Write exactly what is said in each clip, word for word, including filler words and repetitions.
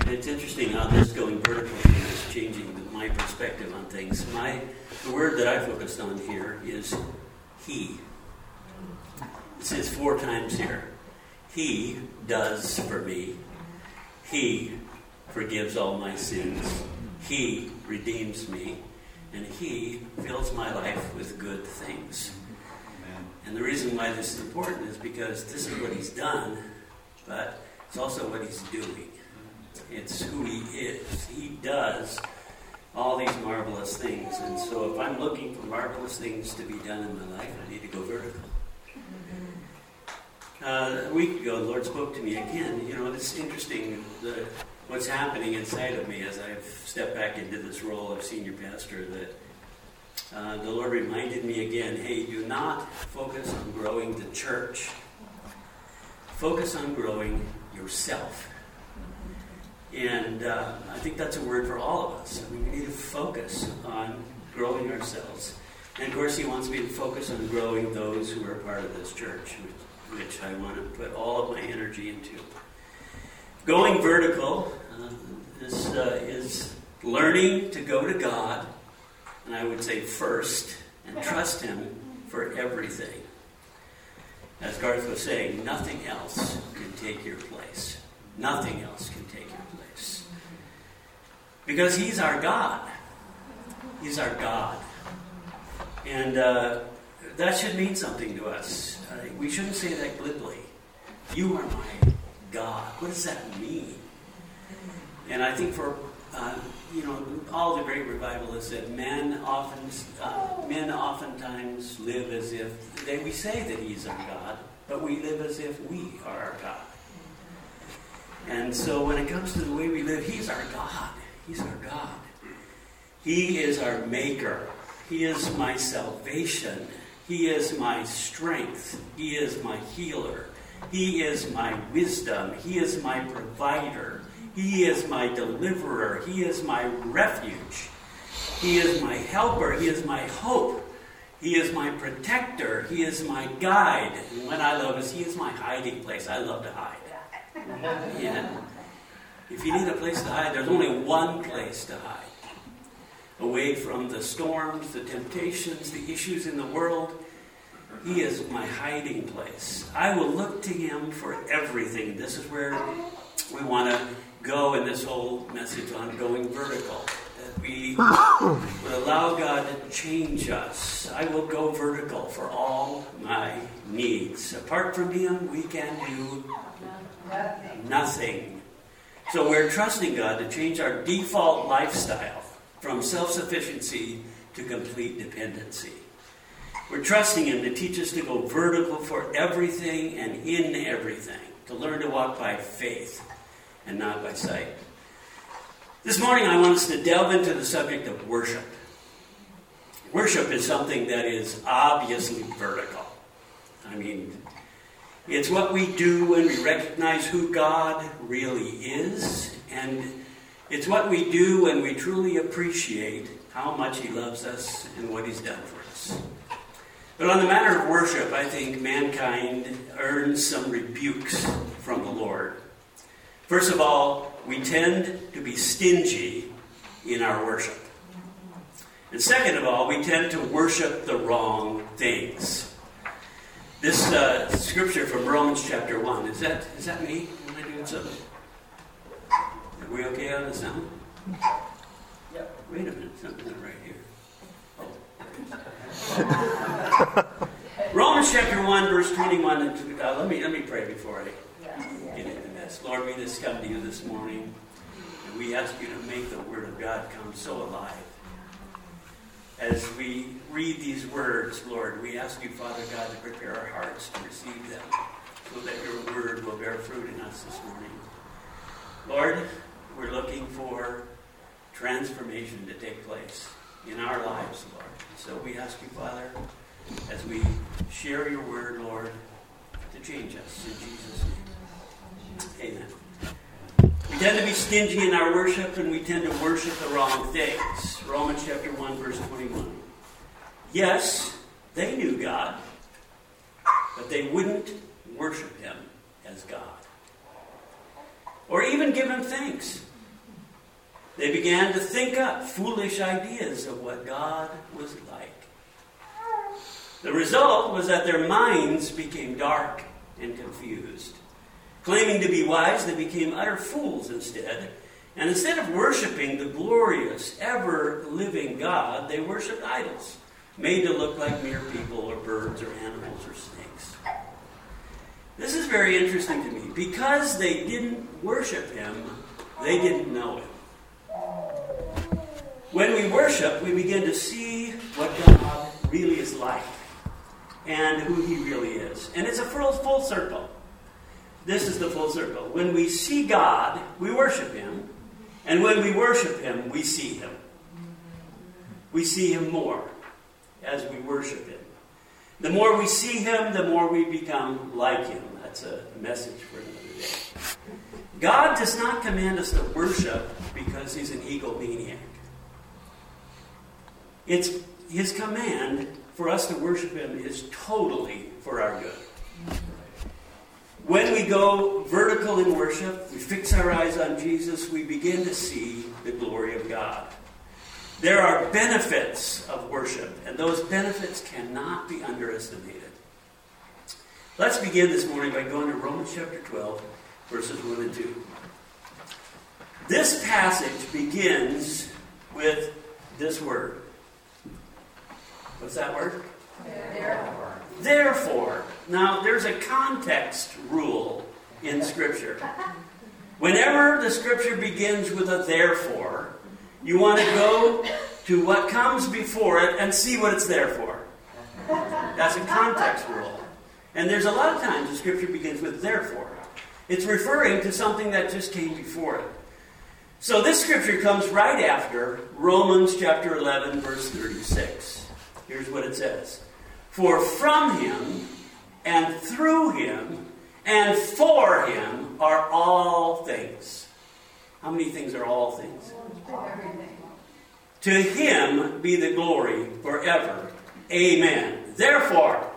It's interesting how this going vertical thing is changing my perspective on things. My the word that I focused on here is He. It says four times here. He does for me. He forgives all my sins. He redeems me. And He fills my life with good things. Amen. And the reason why this is important is because this is what He's done, but it's also what He's doing. It's who He is. He does all these marvelous things. And so if I'm looking for marvelous things to be done in my life, I need to go vertical. Uh, a week ago, the Lord spoke to me again. You know, it's interesting the, what's happening inside of me as I've stepped back into this role of senior pastor, that uh, the Lord reminded me again, hey, do not focus on growing the church. Focus on growing yourself. And uh, I think that's a word for all of us. I mean, we need to focus on growing ourselves. And of course, He wants me to focus on growing those who are part of this church, which, which I want to put all of my energy into. Going vertical uh, is, uh, is learning to go to God, and I would say first, and trust Him for everything. As Garth was saying, nothing else can take your place. Nothing else can take your place. Because He's our God. He's our God. And uh, that should mean something to us. Uh, we shouldn't say that glibly. You are my God. What does that mean? And I think for, uh, you know, all the great revivalists said men often, uh, men oftentimes live as if, they, we say that He's our God, but we live as if we are our God. And so when it comes to the way we live, He's our God. He's our God. He is our Maker. He is my salvation. He is my strength. He is my healer. He is my wisdom. He is my provider. He is my deliverer. He is my refuge. He is my helper. He is my hope. He is my protector. He is my guide. And what I love is He is my hiding place. I love to hide. Yeah. If you need a place to hide, there's only one place to hide. Away from the storms, the temptations, the issues in the world, He is my hiding place. I will look to Him for everything. This is where we want to go in this whole message on going vertical. That we would allow God to change us. I will go vertical for all my needs. Apart from Him, we can do nothing. So we're trusting God to change our default lifestyle from self-sufficiency to complete dependency. We're trusting Him to teach us to go vertical for everything and in everything, to learn to walk by faith and not by sight. This morning I want us to delve into the subject of worship. Worship is something that is obviously vertical. I mean, it's what we do when we recognize who God really is, and it's what we do when we truly appreciate how much He loves us and what He's done for us. But on the matter of worship, I think mankind earns some rebukes from the Lord. First of all, we tend to be stingy in our worship. And second of all, we tend to worship the wrong things. This uh, scripture from Romans chapter one, is that is that me? Am I doing something? Are we okay on the sound? Yep. Wait a minute, something's not right here. Oh. Romans chapter one, verse twenty-one. And uh, let me let me pray before I get into this. Lord, we just come to You this morning, and we ask You to make the Word of God come so alive. As we read these words, Lord, we ask You, Father God, to prepare our hearts to receive them, so that Your Word will bear fruit in us this morning. Lord, we're looking for transformation to take place in our lives, Lord. So we ask You, Father, as we share Your Word, Lord, to change us in Jesus' name. Amen. We tend to be stingy in our worship, and we tend to worship the wrong things. Romans chapter one, verse twenty-one. Yes, they knew God, but they wouldn't worship Him as God, or even give Him thanks. They began to think up foolish ideas of what God was like. The result was that their minds became dark and confused. Claiming to be wise, they became utter fools instead. And instead of worshiping the glorious, ever-living God, they worshipped idols, made to look like mere people or birds or animals or snakes. This is very interesting to me. Because they didn't worship Him, they didn't know Him. When we worship, we begin to see what God really is like and who He really is. And it's a full, full circle. This is the full circle. When we see God, we worship Him. And when we worship Him, we see Him. We see Him more as we worship Him. The more we see Him, the more we become like Him. That's a message for another day. God does not command us to worship because He's an egomaniac. It's His command for us to worship Him is totally for our good. When we go vertical in worship, we fix our eyes on Jesus, we begin to see the glory of God. There are benefits of worship, and those benefits cannot be underestimated. Let's begin this morning by going to Romans chapter twelve, verses one and two. This passage begins with this word. What's that word? Therefore. Therefore. Now, there's a context rule in Scripture. Whenever the Scripture begins with a therefore, you want to go to what comes before it and see what it's there for. That's a context rule. And there's a lot of times the Scripture begins with therefore. It's referring to something that just came before it. So this Scripture comes right after Romans chapter eleven, verse thirty-six. Here's what it says. For from Him, and through Him, and for Him are all things. How many things are all things? Everything. To Him be the glory forever. Amen. Therefore,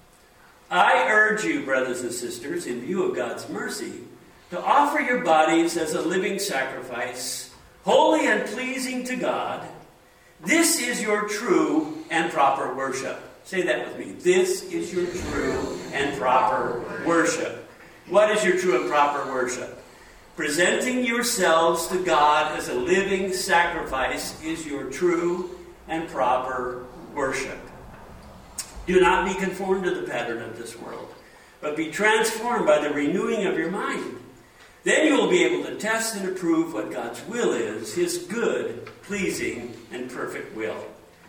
I urge you, brothers and sisters, in view of God's mercy, to offer your bodies as a living sacrifice, holy and pleasing to God. This is your true and proper worship. Say that with me. This is your true and proper worship. What is your true and proper worship? Presenting yourselves to God as a living sacrifice is your true and proper worship. Do not be conformed to the pattern of this world, but be transformed by the renewing of your mind. Then you will be able to test and approve what God's will is, His good, pleasing, and perfect will.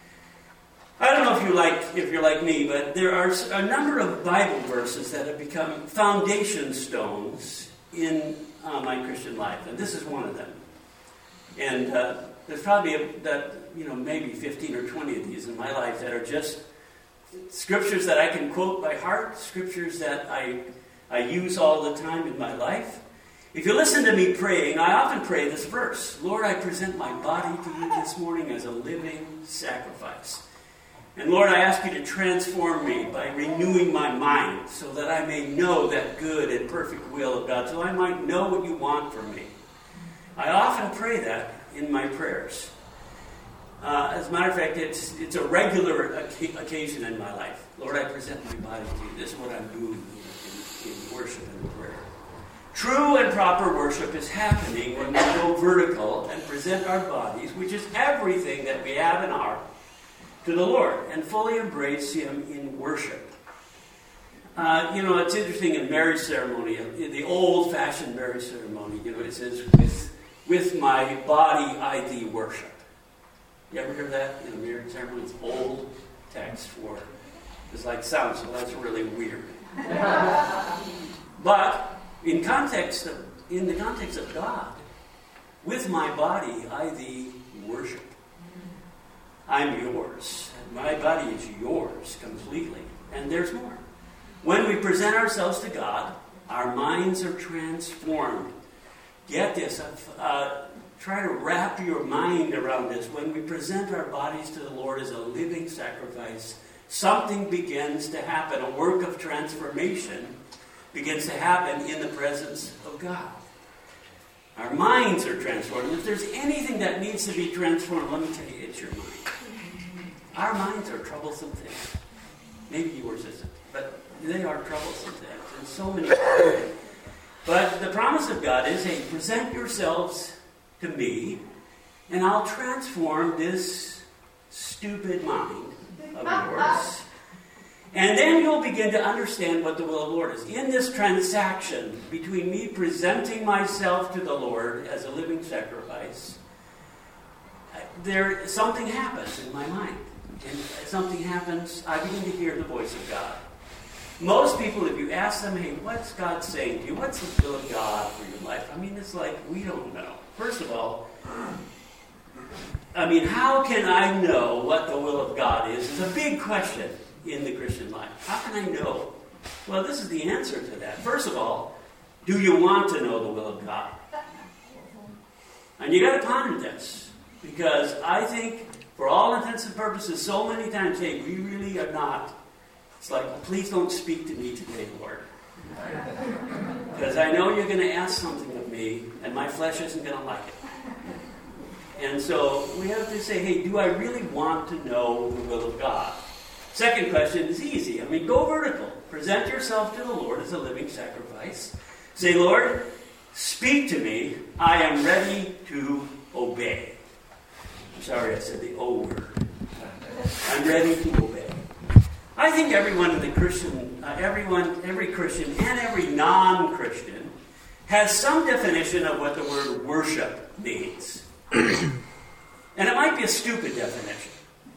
I don't know if you like, if you're like me, but there are a number of Bible verses that have become foundation stones in uh, my Christian life, and this is one of them. And uh, there's probably a, that you know maybe fifteen or twenty of these in my life that are just scriptures that I can quote by heart, scriptures that I I use all the time in my life. If you listen to me praying, I often pray this verse: Lord, I present my body to you this morning as a living sacrifice. And Lord, I ask you to transform me by renewing my mind so that I may know that good and perfect will of God, so I might know what you want from me. I often pray that in my prayers. Uh, as a matter of fact, it's, it's a regular occasion in my life. Lord, I present my body to you. This is what I'm doing in, in worship and prayer. True and proper worship is happening when we go vertical and present our bodies, which is everything that we have and are, to the Lord, and fully embrace Him in worship. Uh, you know, it's interesting in marriage ceremony, in the old-fashioned marriage ceremony, you know, it says, with, with my body I thee worship. You ever hear that in a marriage ceremony? It's old text for it. It's like sounds, so that's really weird. But in context of, in the context of God, with my body I thee worship. I'm yours. My body is yours completely. And there's more. When we present ourselves to God, our minds are transformed. Get this. Uh, try to wrap your mind around this. When we present our bodies to the Lord as a living sacrifice, something begins to happen. A work of transformation begins to happen in the presence of God. Our minds are transformed. If there's anything that needs to be transformed, let me tell you, it's your mind. Our minds are troublesome things. Maybe yours isn't, but they are troublesome things in so many ways. But the promise of God is, hey, present yourselves to me, and I'll transform this stupid mind of yours. And then you'll begin to understand what the will of the Lord is. In this transaction between me presenting myself to the Lord as a living sacrifice, there something happens in my mind. And something happens, I begin to hear the voice of God. Most people, if you ask them, hey, what's God saying to you? What's the will of God for your life? I mean, it's like, we don't know. First of all, I mean, how can I know what the will of God is? It's a big question in the Christian life. How can I know? Well, this is the answer to that. First of all, do you want to know the will of God? And you got to ponder this, because I think, for all intents and purposes, so many times, hey, we really are not. It's like, please don't speak to me today, Lord. Because I know you're going to ask something of me, and my flesh isn't going to like it. And so we have to say, hey, do I really want to know the will of God? Second question is easy. I mean, go vertical. Present yourself to the Lord as a living sacrifice. Say, Lord, speak to me. I am ready to obey. I'm sorry I said the O word. I'm ready to obey. I think everyone in the Christian, uh, everyone, every Christian and every non-Christian has some definition of what the word worship means. And it might be a stupid definition.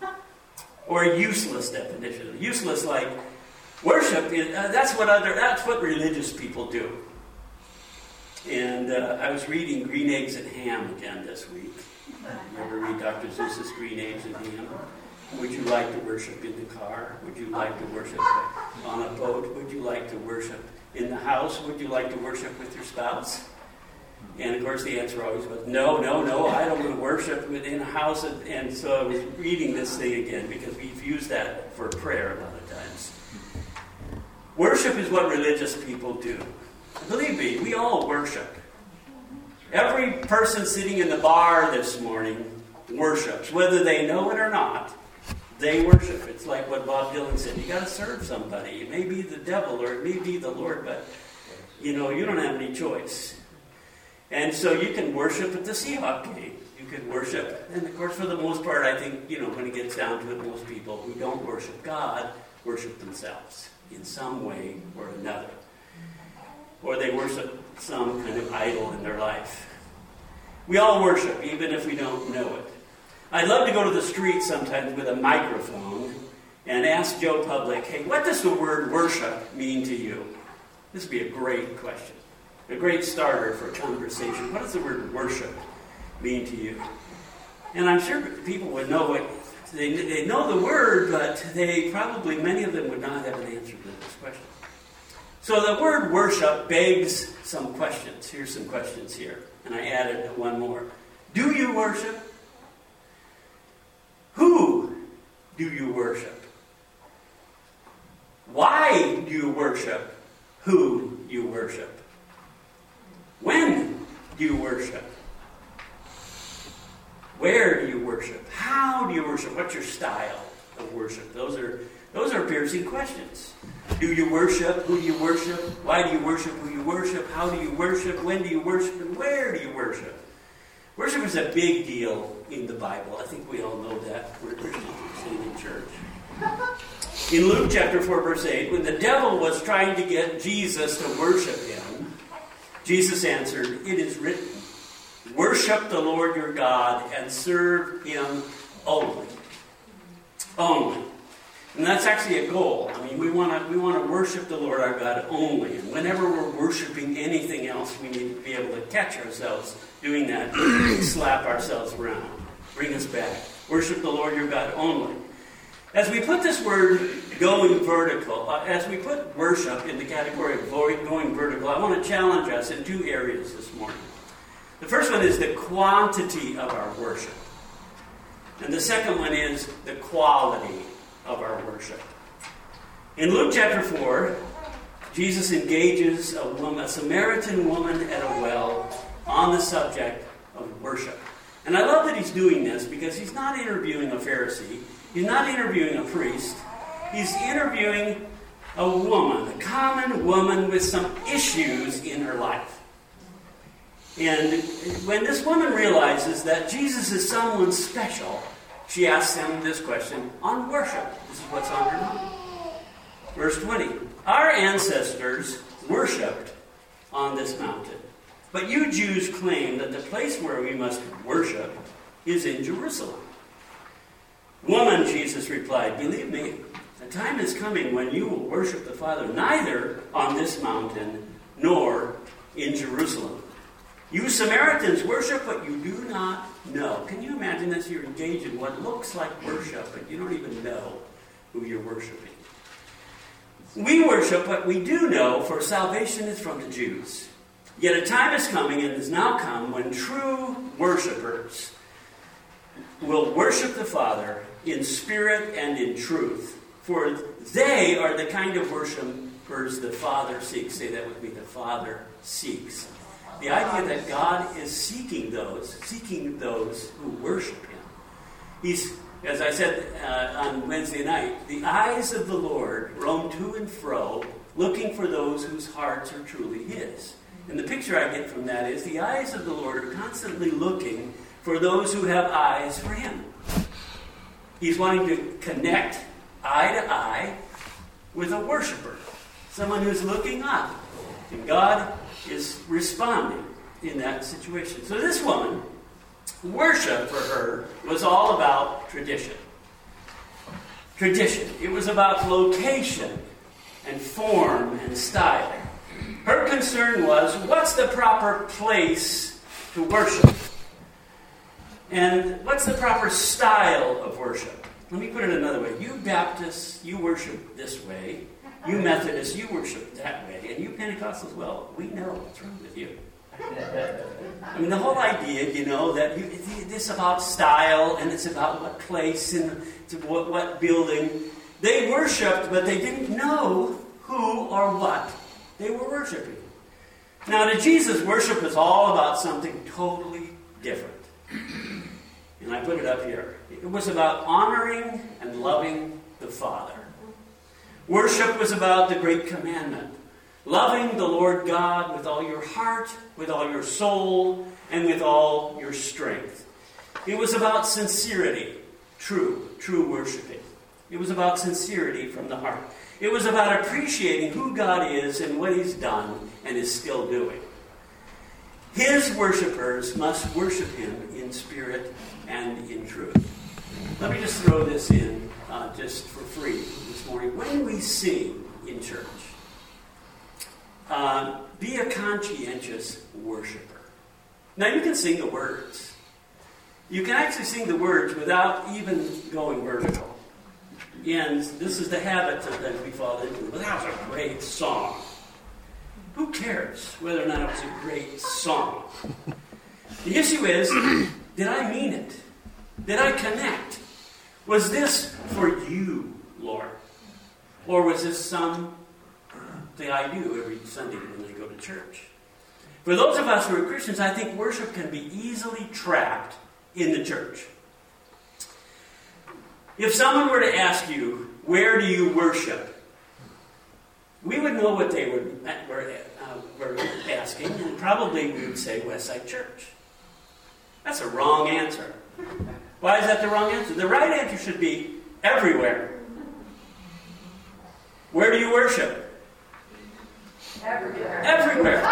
Or a useless definition. Useless, like worship, is, uh, that's what other, that's what religious people do. And uh, I was reading Green Eggs and Ham again this week. You ever read Doctor Seuss's Green Eggs and Ham? Would you like to worship in the car? Would you like to worship on a boat? Would you like to worship in the house? Would you like to worship with your spouse? And of course the answer always was, no, no, no, I don't want to worship within a house. And so I was reading this thing again, because we've used that for prayer a lot of times. Worship is what religious people do. Believe me, we all worship. Every person sitting in the bar this morning worships. Whether they know it or not, they worship. It's like what Bob Dylan said. You got to serve somebody. It may be the devil or it may be the Lord, but you know, you don't have any choice. And so you can worship at the Seahawk game. You can worship. And of course, for the most part, I think, you know, when it gets down to it, most people who don't worship God worship themselves in some way or another. Or they worship some kind of idol in their life. We all worship, even if we don't know it. I'd love to go to the street sometimes with a microphone and ask Joe Public, hey, what does the word worship mean to you? This would be a great question. A great starter for a conversation. What does the word worship mean to you? And I'm sure people would know it. They, they know the word, but they probably, many of them would not have an answer to this question. So the word worship begs some questions. Here's some questions here. And I added one more. Do you worship? Who do you worship? Why do you worship? Who you worship? When do you worship? Where do you worship? How do you worship? What's your style of worship? Those are those are piercing questions. Do you worship? Who do you worship? Why do you worship? Who you worship? How do you worship? When do you worship? And where do you worship? Worship is a big deal in the Bible. I think we all know that. We're Christians, we're sitting in church. In Luke chapter four, verse eight, when the devil was trying to get Jesus to worship him, Jesus answered, it is written, worship the Lord your God and serve him only. Only. And that's actually a goal. I mean, we want to we want to worship the Lord our God only. And whenever we're worshiping anything else, we need to be able to catch ourselves doing that, slap ourselves around, bring us back. Worship the Lord your God only. As we put this word going vertical, uh, as we put worship in the category of going vertical, I want to challenge us in two areas this morning. The first one is the quantity of our worship. And the second one is the quality of our worship. In Luke chapter four, Jesus engages a woman, a Samaritan woman at a well, on the subject of worship. And I love that he's doing this because he's not interviewing a Pharisee. He's not interviewing a priest. He's interviewing a woman, a common woman with some issues in her life. And when this woman realizes that Jesus is someone special, she asks him this question on worship. This is what's on her mind. Verse twenty. Our ancestors worshipped on this mountain, but you Jews claim that the place where we must worship is in Jerusalem. Woman, Jesus replied, believe me, a time is coming when you will worship the Father neither on this mountain nor in Jerusalem. You Samaritans worship what you do not know. Can you imagine this? You're engaged in what looks like worship, but you don't even know who you're worshiping. We worship what we do know, for salvation is from the Jews. Yet a time is coming, and has now come, when true worshipers will worship the Father in spirit and in truth. For they are the kind of worshipers the Father seeks. Say that with me, the Father seeks. The idea that God is seeking those, seeking those who worship Him. He's, as I said uh, on Wednesday night, the eyes of the Lord roam to and fro, looking for those whose hearts are truly His. And the picture I get from that is the eyes of the Lord are constantly looking for those who have eyes for Him. He's wanting to connect eye to eye with a worshiper, someone who's looking up. And God is responding in that situation. So this woman, worship for her was all about tradition. Tradition. It was about location and form and style. Her concern was, what's the proper place to worship? And what's the proper style of worship? Let me put it another way. You Baptists, you worship this way. You Methodists, you worship that way. And you Pentecostals, well, we know what's wrong with you. I mean, the whole idea, you know, that you, this about style and it's about what place and what, what building. They worshipped, but they didn't know who or what they were worshiping. Now, to Jesus, worship is all about something totally different. And I put it up here. It was about honoring and loving the Father. Worship was about the great commandment. Loving the Lord God with all your heart, with all your soul, and with all your strength. It was about sincerity. True, true worshiping. It was about sincerity from the heart. It was about appreciating who God is and what He's done and is still doing. His worshipers must worship Him in spirit and in truth. Let me just throw this in uh, just for free this morning. When we sing in church, uh, be a conscientious worshiper. Now you can sing the words. You can actually sing the words without even going vertical. And this is the habit that we fall into. Well, that was a great song. Who cares whether or not it was a great song? The issue is, did I mean it? Did I connect? Was this for you, Lord? Or was this something I do every Sunday when I go to church? For those of us who are Christians, I think worship can be easily trapped in the church. If someone were to ask you, where do you worship? We would know what they would, were, uh, were asking, and probably we would say Westside Church. That's a wrong answer. Why is that the wrong answer? The right answer should be everywhere. Where do you worship? Everywhere. Everywhere.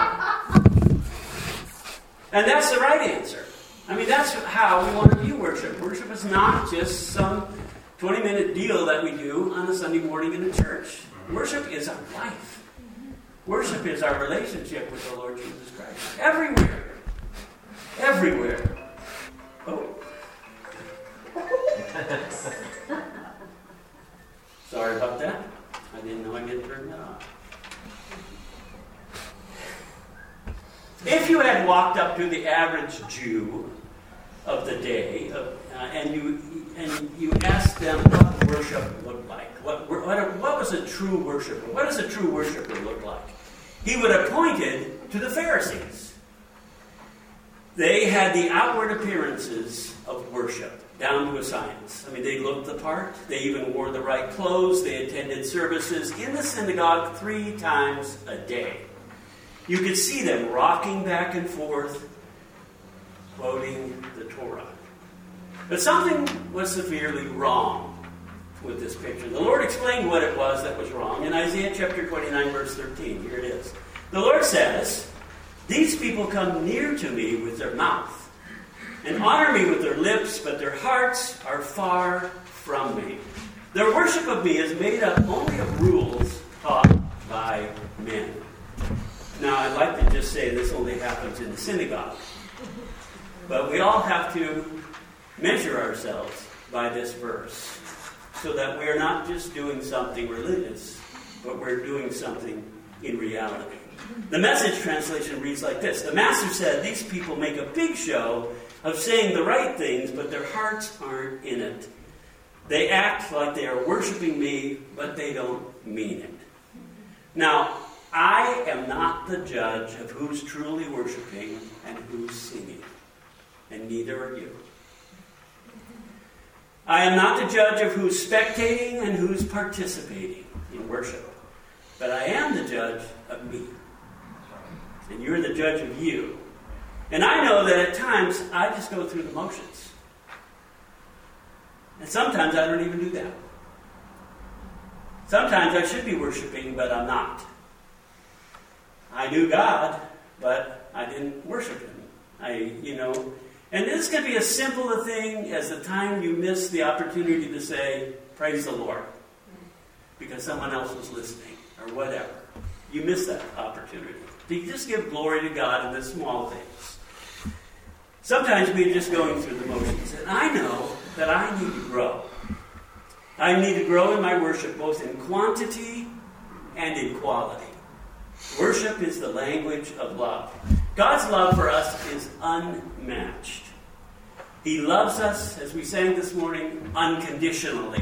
And that's the right answer. I mean, that's how we want to view worship. Worship is not just some twenty-minute deal that we do on a Sunday morning in a church. Worship is our life. Worship is our relationship with the Lord Jesus Christ. Everywhere. Everywhere. Oh. Sorry about that. I didn't know I didn't turn that off. If you had walked up to the average Jew of the day, uh, and you and you asked them what worship looked like, what, what what was a true worshiper? What does a true worshiper look like? He would have pointed to the Pharisees. They had the outward appearances of worship, down to a science. I mean, they looked the part. They even wore the right clothes. They attended services in the synagogue three times a day. You could see them rocking back and forth, quoting the Torah. But something was severely wrong with this picture. The Lord explained what it was that was wrong in Isaiah chapter twenty-nine, verse thirteen. Here it is. The Lord says, "These people come near to me with their mouth and honor me with their lips, but their hearts are far from me. Their worship of me is made up only of rules taught by men." Now, I'd like to just say this only happens in the synagogue. But we all have to measure ourselves by this verse so that we're not just doing something religious, but we're doing something in reality. The Message translation reads like this. The Master said, "These people make a big show of saying the right things, but their hearts aren't in it. They act like they are worshiping me, but they don't mean it." Now, I am not the judge of who's truly worshiping and who's singing, and neither are you. I am not the judge of who's spectating and who's participating in worship, but I am the judge of me. And you're the judge of you. And I know that at times I just go through the motions. And sometimes I don't even do that. Sometimes I should be worshiping, but I'm not. I knew God, but I didn't worship Him. I, you know, and this could be as simple a thing as the time you miss the opportunity to say, "Praise the Lord," because someone else was listening, or whatever. You miss that opportunity. You just give glory to God in the small things. Sometimes we're just going through the motions, and I know that I need to grow. I need to grow in my worship, both in quantity and in quality. Worship is the language of love. God's love for us is unmatched. He loves us, as we sang this morning, unconditionally.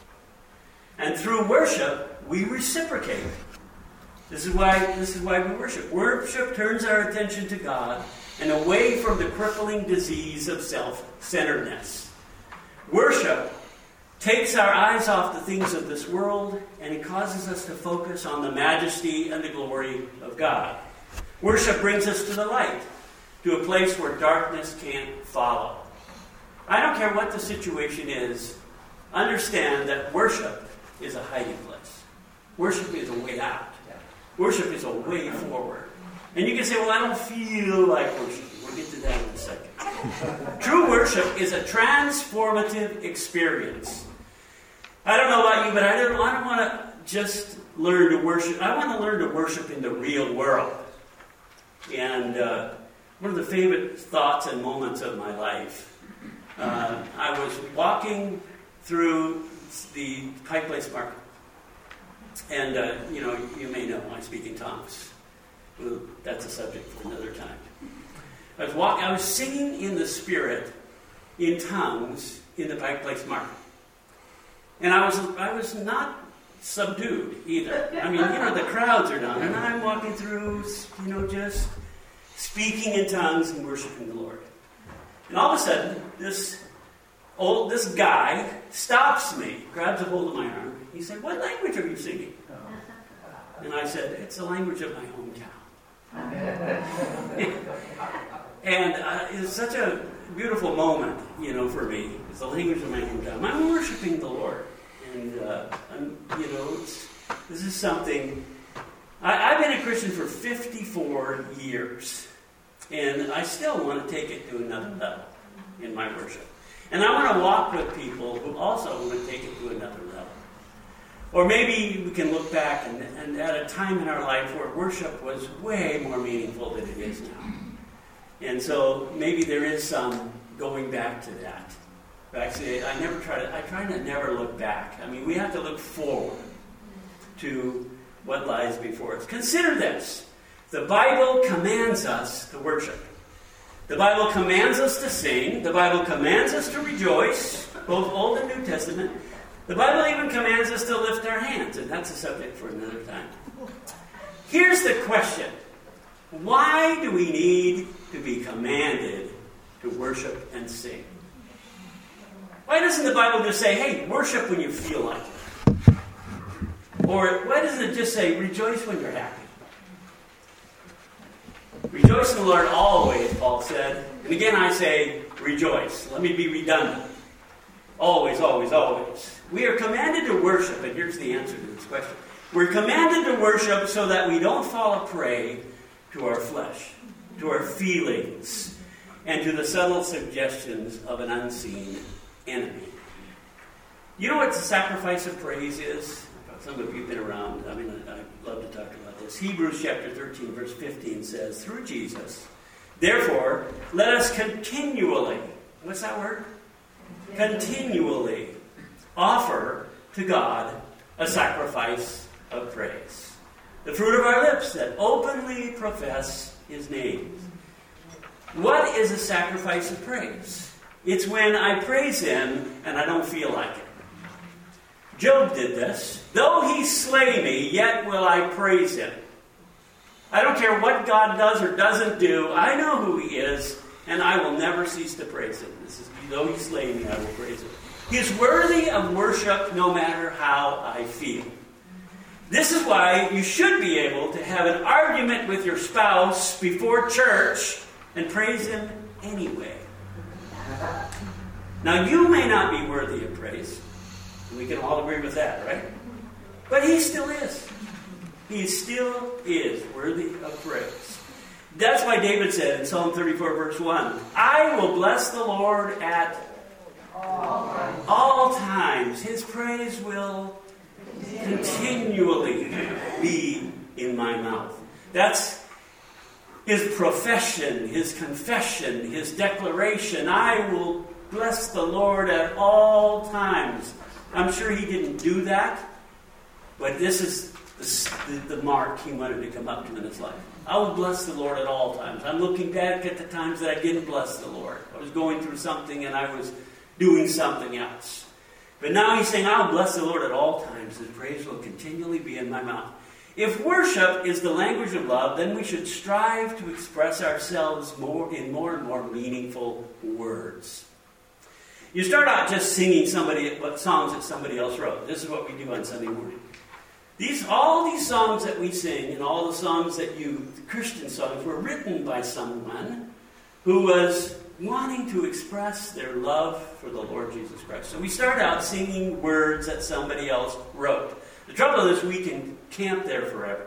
And through worship, we reciprocate. This is why, this is why we worship. Worship turns our attention to God and away from the crippling disease of self-centeredness. Worship takes our eyes off the things of this world, and it causes us to focus on the majesty and the glory of God. Worship brings us to the light, to a place where darkness can't follow. I don't care what the situation is, understand that worship is a hiding place. Worship is a way out. Worship is a way forward. And you can say, "Well, I don't feel like worshiping." We'll get to that in a second. True worship is a transformative experience. I don't know about you, but I don't, I don't want to just learn to worship. I want to learn to worship in the real world. And uh, one of the favorite thoughts and moments of my life, uh, I was walking through the Pike Place Market. And, uh, you know, you may know I speak in tongues. Well, that's a subject for another time. I was walking, I was singing in the Spirit in tongues in the Pike Place Market. And I was I was not subdued either. I mean, you know, the crowds are down, and I'm walking through, you know, just speaking in tongues and worshiping the Lord. And all of a sudden, this old this guy stops me, grabs a hold of my arm. He said, "What language are you singing?" And I said, "It's the language of my hometown." And uh, it's such a beautiful moment, you know, for me. It's the language of my hometown. I'm worshiping the Lord. And, uh, I'm, you know, it's, this is something... I, I've been a Christian for fifty-four years. And I still want to take it to another level in my worship. And I want to walk with people who also want to take it to another level. Or maybe we can look back and, and at a time in our life where worship was way more meaningful than it is now. And so maybe there is some going back to that. But actually, I never try to, I try to never look back. I mean, we have to look forward to what lies before us. Consider this. The Bible commands us to worship. The Bible commands us to sing. The Bible commands us to rejoice, both Old and New Testament. The Bible even commands us to lift our hands, and that's a subject for another time. Here's the question. Why do we need to be commanded to worship and sing? Why doesn't the Bible just say, hey, worship when you feel like it? Or why doesn't it just say, rejoice when you're happy? Rejoice in the Lord always, Paul said. And again I say, rejoice. Let me be redundant. Always, always, always. We are commanded to worship, and here's the answer to this question. We're commanded to worship so that we don't fall a prey to our flesh, to our feelings, and to the subtle suggestions of an unseen enemy. You know what the sacrifice of praise is? Some of you have been around. I mean, I'd love to talk about this. Hebrews chapter thirteen, verse fifteen says, through Jesus, therefore, let us continually, what's that word? Continually offer to God a sacrifice of praise. The fruit of our lips that openly profess His name. What is a sacrifice of praise? It's when I praise Him and I don't feel like it. Job did this. Though He slay me, yet will I praise Him. I don't care what God does or doesn't do. I know who He is, and I will never cease to praise Him. This is, though He slay me, I will praise Him. He is worthy of worship no matter how I feel. This is why you should be able to have an argument with your spouse before church and praise Him anyway. Now, you may not be worthy of praise. We can all agree with that, right? But He still is. He still is worthy of praise. That's why David said in Psalm thirty-four, verse one, I will bless the Lord at all times. All times. His praise will continually be in my mouth. That's His profession, His confession, His declaration. I will bless the Lord at all times. I'm sure He didn't do that, but this is the, the mark He wanted to come up to in His life. I will bless the Lord at all times. I'm looking back at the times that I didn't bless the Lord. I was going through something and I was doing something else. But now He's saying, I'll bless the Lord at all times. His praise will continually be in my mouth. If worship is the language of love, then we should strive to express ourselves more in more and more meaningful words. You start out just singing somebody what songs that somebody else wrote. This is what we do on Sunday morning. These all these songs that we sing and all the songs that you, the Christian songs, were written by someone who was wanting to express their love for the Lord Jesus Christ. So we start out singing words that somebody else wrote. The trouble is we can camp there forever.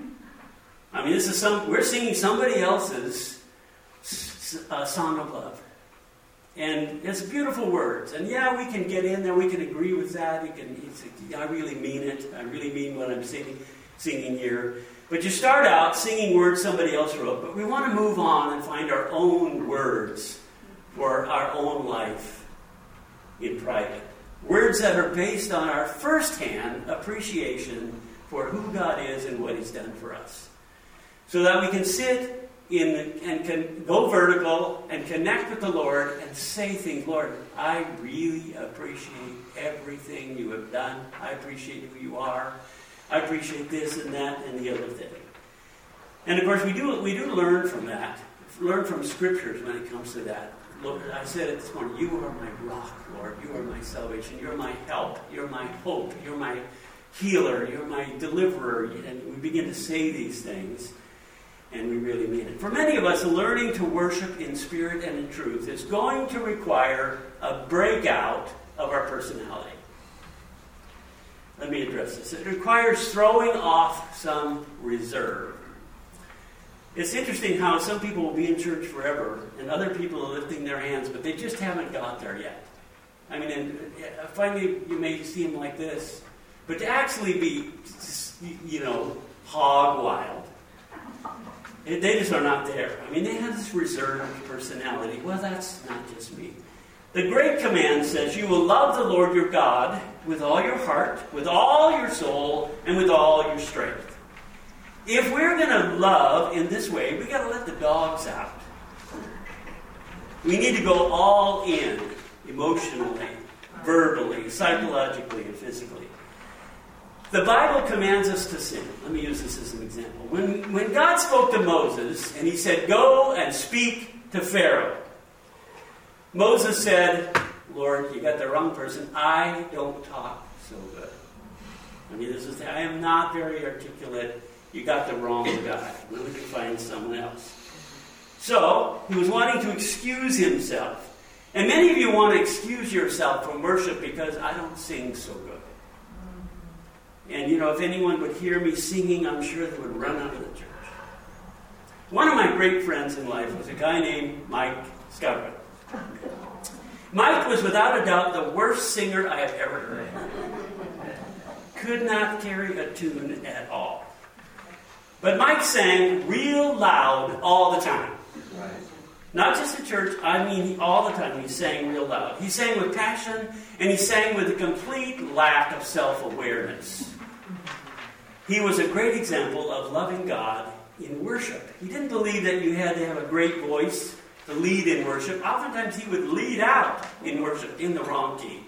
I mean, this is some we're singing somebody else's uh, song of love. And it's beautiful words. And yeah, we can get in there. We can agree with that. You can. It's, I really mean it. I really mean what I'm singing, singing here. But you start out singing words somebody else wrote. But we want to move on and find our own words for our own life in private. Words that are based on our firsthand appreciation for who God is and what He's done for us. So that we can sit in and can go vertical and connect with the Lord and say things, Lord, I really appreciate everything You have done. I appreciate who You are. I appreciate this and that and the other thing. And of course, we do we do learn from that. Learn from Scriptures when it comes to that. Lord, I said it this morning, You are my rock, Lord. You are my salvation. You're my help. You're my hope. You're my healer. You're my deliverer. And we begin to say these things. And we really mean it. For many of us, learning to worship in spirit and in truth is going to require a breakout of our personality. Let me address this. It requires throwing off some reserve. It's interesting how some people will be in church forever and other people are lifting their hands, but they just haven't got there yet. I mean, and finally you may see them like this. But to actually be, you know, hog wild, they just are not there. I mean, they have this reserved personality. Well, that's not just me. The Great Command says, you will love the Lord your God with all your heart, with all your soul, and with all your strength. If we're going to love in this way, we've got to let the dogs out. We need to go all in, emotionally, verbally, psychologically, and physically. The Bible commands us to sing. Let me use this as an example. When, when God spoke to Moses and he said, go and speak to Pharaoh, Moses said, Lord, you got the wrong person. I don't talk so good. I mean, this is, I am not very articulate. You got the wrong guy. Let me find someone else. So, he was wanting to excuse himself. And many of you want to excuse yourself from worship because I don't sing so good. And, you know, if anyone would hear me singing, I'm sure they would run out of the church. One of my great friends in life was a guy named Mike Scarborough. Mike was without a doubt the worst singer I have ever heard. Could not carry a tune at all. But Mike sang real loud all the time. Right. Not just at church, I mean all the time he sang real loud. He sang with passion, and he sang with a complete lack of self-awareness. He was a great example of loving God in worship. He didn't believe that you had to have a great voice to lead in worship. Oftentimes he would lead out in worship in the wrong key.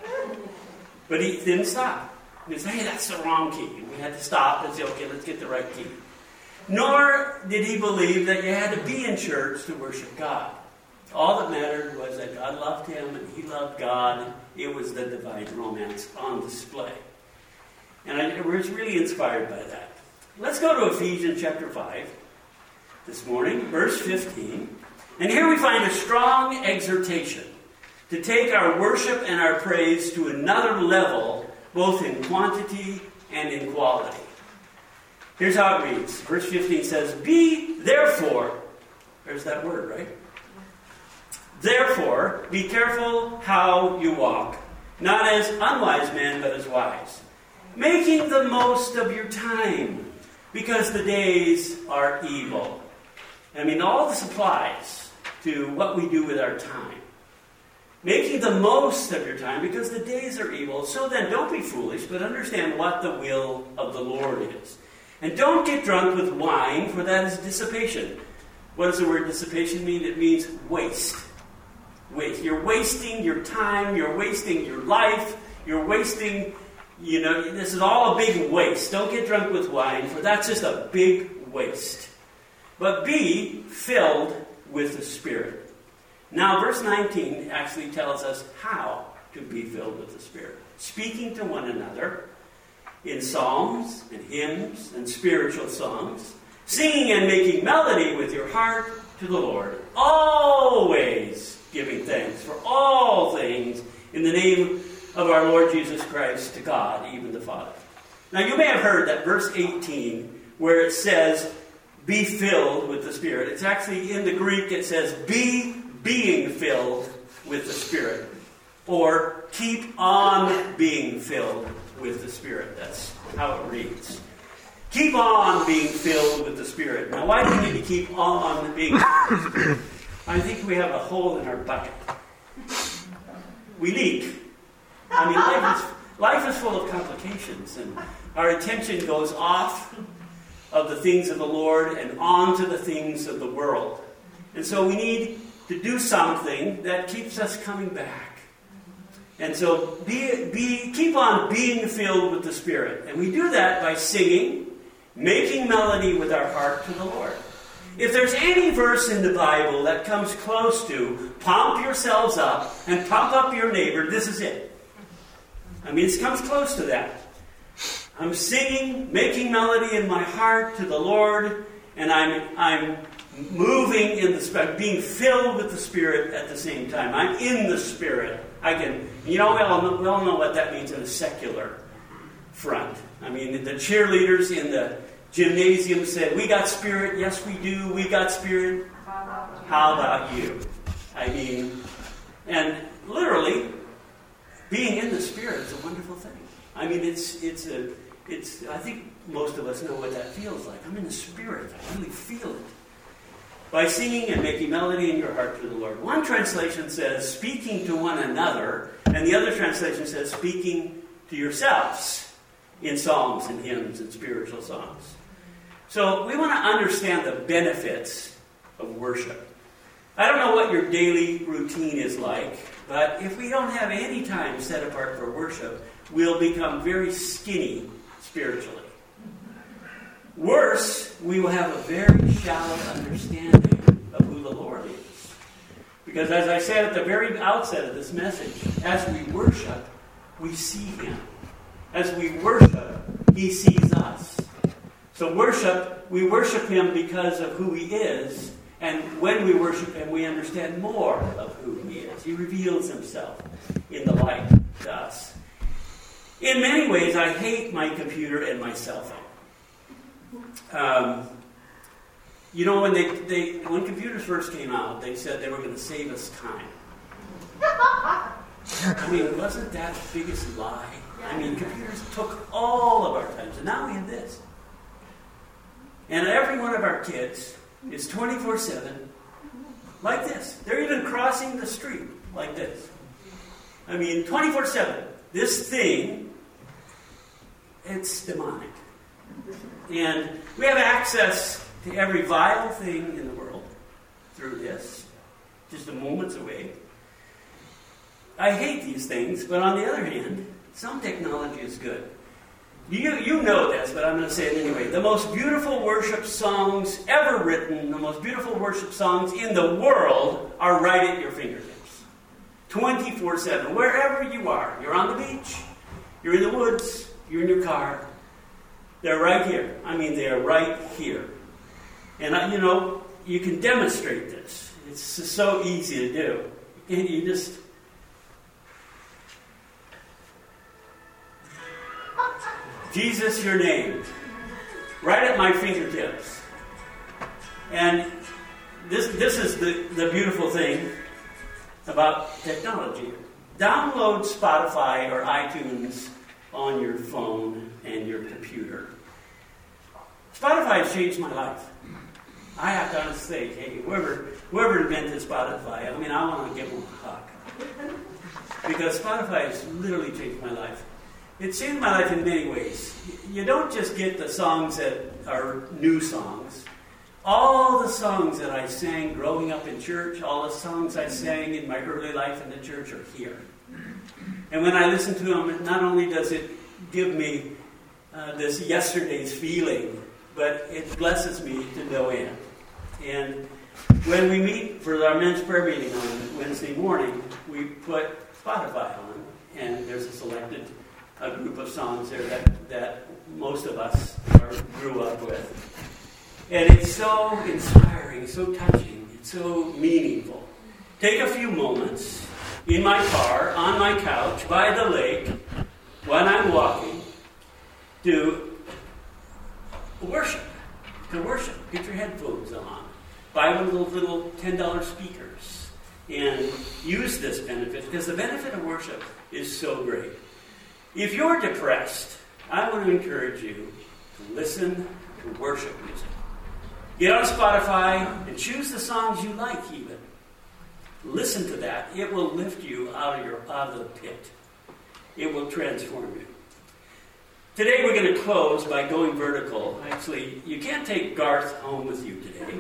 But he didn't stop. He'd say, hey, that's the wrong key. And we had to stop and say, okay, let's get the right key. Nor did he believe that you had to be in church to worship God. All that mattered was that God loved him and he loved God. It was the divine romance on display. And I was really inspired by that. Let's go to Ephesians chapter five this morning, verse fifteen. And here we find a strong exhortation to take our worship and our praise to another level, both in quantity and in quality. Here's how it reads. Verse fifteen says, be therefore, there's that word, right? Therefore, be careful how you walk, not as unwise men, but as wise, making the most of your time, because the days are evil. I mean, all this applies to what we do with our time. Making the most of your time, because the days are evil. So then, don't be foolish, but understand what the will of the Lord is. And don't get drunk with wine, for that is dissipation. What does the word dissipation mean? It means waste. Waste. You're wasting your time. You're wasting your life. You're wasting, you know, this is all a big waste. Don't get drunk with wine, for that's just a big waste. But be filled with the Spirit. Now, verse nineteen actually tells us how to be filled with the Spirit. Speaking to one another in psalms and hymns and spiritual songs, singing and making melody with your heart to the Lord, always giving thanks for all things in the name of our Lord Jesus Christ to God, even the Father. Now, you may have heard that verse eighteen, where it says, be filled with the Spirit. It's actually, in the Greek, it says, be being filled with the Spirit. Or, keep on being filled with the Spirit. That's how it reads. Keep on being filled with the Spirit. Now, why do we need to keep on being filled with the Spirit? I think we have a hole in our bucket. We leak. I mean, life is, life is full of complications, and our attention goes off of the things of the Lord and on to the things of the world. And so we need to do something that keeps us coming back. And so be, be, keep on being filled with the Spirit. And we do that by singing, making melody with our heart to the Lord. If there's any verse in the Bible that comes close to pump yourselves up and pump up your neighbor, this is it. I mean, it comes close to that. I'm singing, making melody in my heart to the Lord, and I'm I'm moving in the Spirit, being filled with the Spirit at the same time. I'm in the Spirit. I can, you know, we all know, we all know what that means in a secular front. I mean, the cheerleaders in the gymnasium said, we got Spirit. Yes, we do. We got Spirit. How about you? I mean, and literally, being in the Spirit is a wonderful thing. I mean, it's it's a it's. I think most of us know what that feels like. I'm in the Spirit. I really feel it. By singing and making melody in your heart to the Lord. One translation says speaking to one another, and the other translation says speaking to yourselves in psalms and hymns and spiritual songs. So we want to understand the benefits of worship. I don't know what your daily routine is like, but if we don't have any time set apart for worship, we'll become very skinny spiritually. Worse, we will have a very shallow understanding of who the Lord is. Because as I said at the very outset of this message, as we worship, we see Him. As we worship, He sees us. So worship, we worship Him because of who He is. And when we worship Him, we understand more of who He is. He reveals Himself in the light to us. In many ways, I hate my computer and my cell phone. Um, you know, when they, they when computers first came out, they said they were going to save us time. I mean, wasn't that the biggest lie? I mean, computers took all of our time, so now we have this. And every one of our kids is twenty-four seven like this. They're even crossing the street like this. I mean, twenty-four seven. This thing, it's demonic. And we have access to every vile thing in the world through this, just a moment's away. I hate these things, but on the other hand, some technology is good. You, you know this, but I'm going to say it anyway. The most beautiful worship songs ever written, the most beautiful worship songs in the world are right at your fingertips. twenty-four seven, wherever you are. You're on the beach, you're in the woods, you're in your car. They're right here. I mean, they're right here. And, I, you know, you can demonstrate this. It's just so easy to do. And you just... Jesus, your name. Right at my fingertips. And this this is the, the beautiful thing about technology. Download Spotify or iTunes on your phone and your computer. Spotify has changed my life. I have to honestly say, hey, whoever, whoever invented Spotify, I mean, I want to give them a hug. Because Spotify has literally changed my life. It's changed my life in many ways. You don't just get the songs that are new songs. All the songs that I sang growing up in church, all the songs I sang in my early life in the church are here. And when I listen to them, not only does it give me uh, this yesterday's feeling, but it blesses me to no end. And when we meet for our men's prayer meeting on Wednesday morning, we put Spotify on, and there's a selected a group of songs there that, that most of us are, grew up with. And it's so inspiring, so touching, it's so meaningful. Take a few moments in my car, on my couch, by the lake, when I'm walking, to worship. To worship. Get your headphones on. Buy one of those little ten dollar speakers and use this benefit, because the benefit of worship is so great. If you're depressed, I want to encourage you to listen to worship music. Get on Spotify and choose the songs you like even. Listen to that. It will lift you out of your out of the pit. It will transform you. Today we're going to close by going vertical. Actually, you can't take Garth home with you today.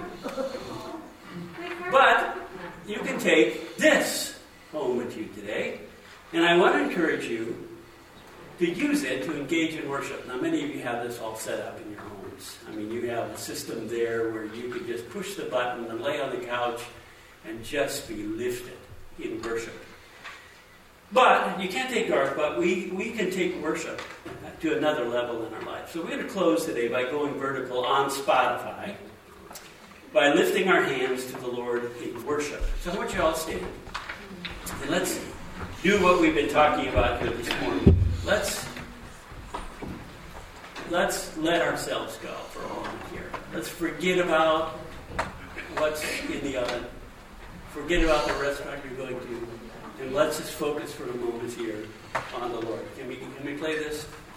But you can take this home with you today. And I want to encourage you to use it to engage in worship. Now, many of you have this all set up in your homes. I mean, you have a system there where you can just push the button and lay on the couch and just be lifted in worship. But you can't take Garth, but we, we can take worship to another level in our life. So we're going to close today by going vertical on Spotify, by lifting our hands to the Lord in worship. So I want you all to stand. And let's do what we've been talking about here this morning. Let's let's let ourselves go for a moment here. Let's forget about what's in the oven. Forget about the restaurant you're going to. And let's just focus for a moment here on the Lord. Can we can we play this?